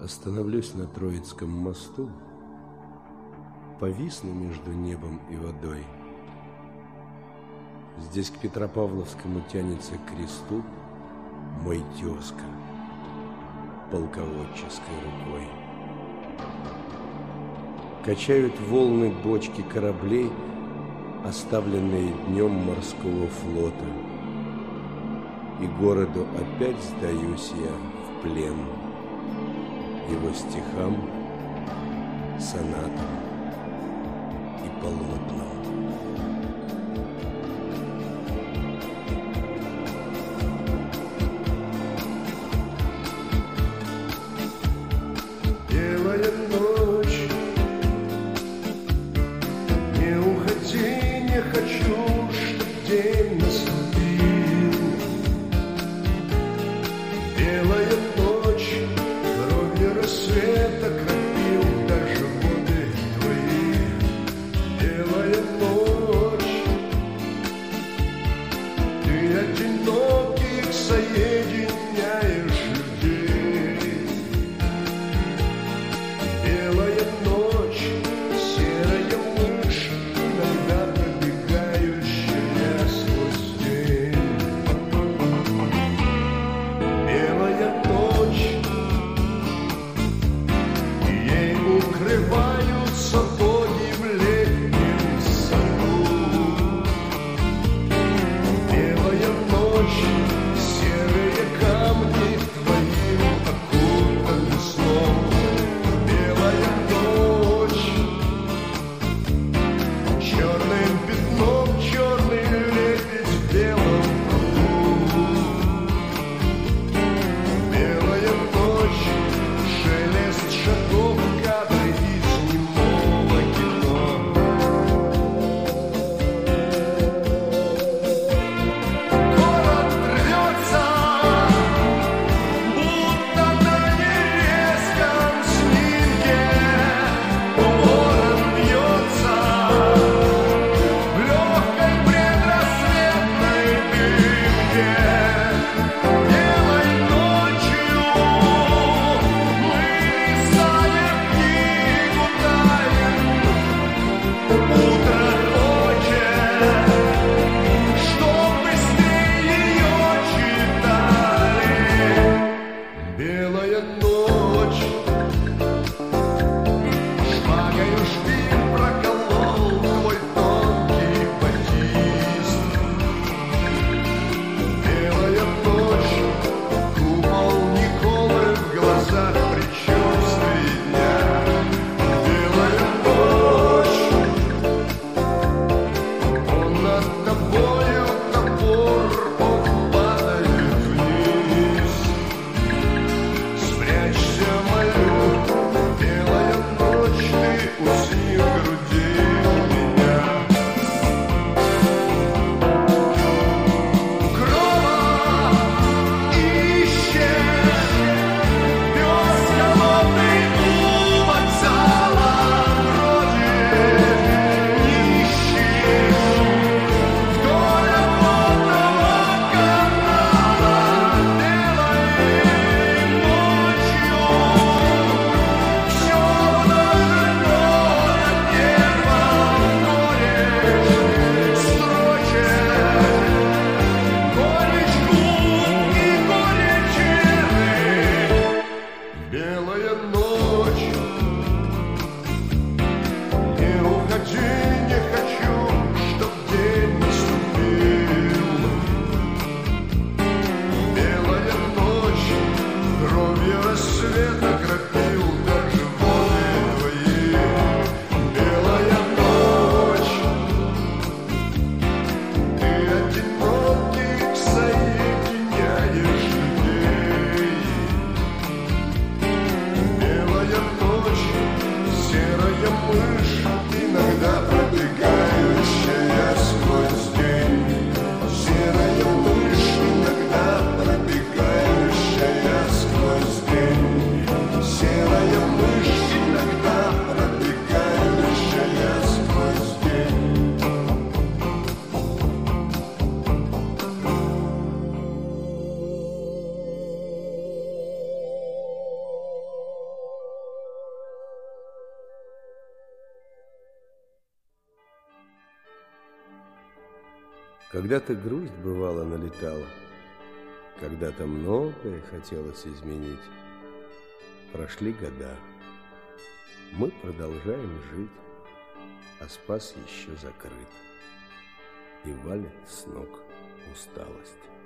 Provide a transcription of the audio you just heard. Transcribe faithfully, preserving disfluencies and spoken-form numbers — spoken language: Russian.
Остановлюсь на Троицком мосту, повисну между небом и водой. Здесь к Петропавловскому тянется к кресту мой тезка полководческой рукой. Качают волны бочки кораблей, оставленные днем морского флота, и городу опять сдаюсь я в плен его стихам, сонатам и полотнам. Белая ночь, не уходи, не хочу, чтоб день наступил. Белая ночь, кровью рассвета кропил даже воды твои. Белая ночь, ты одиноких соединяешь людей. Белая ночь, серая мышь, иногда пробегающая сквозь день. Белая ночь, ей укрываются боги в летнем саду. Белая ночь, серые камни твоим окутаны сном. Белая ночь, черным пятном черный лебедь в белом пруду. Белая ночь, шелест шагов кадры из немого кино. Город рвется, будто на нерезком снимке. Ворон бьется в легкой предрассветной дымке. Белой ночью мы листаем книгу тайн. Утро хочет, чтоб быстрее ее читали. Белая ночь, шпагою шпиль проколол твой тонкий батист. Белая ночь, купол Николы в глазах предчувствий дня. Белая ночь, он над тобою топор, он падает вниз. Спрячься, молю, белая ночь, ты усни в груди меня. Грома ищешь, пес голодный у вокзала бродит. Ищешь вдоль водного канала. Белой ночью все вдоль город нервом горечь строчит. Горечь губ и горечь рыбы. Белая ночь, не уходи, не хочу, чтоб день наступил. Белая ночь, кровью рассвета кропил даже воды твои. Белая ночь, ты одиноких соединяешь людей. Белая ночь, серая мышь, иногда пробегающая сквозь день. Серая мышь, иногда пробегающая сквозь день. Когда-то грусть бывало налетала, когда-то многое хотелось изменить. Прошли года, мы продолжаем жить, а спас еще закрыт, и валит с ног усталость.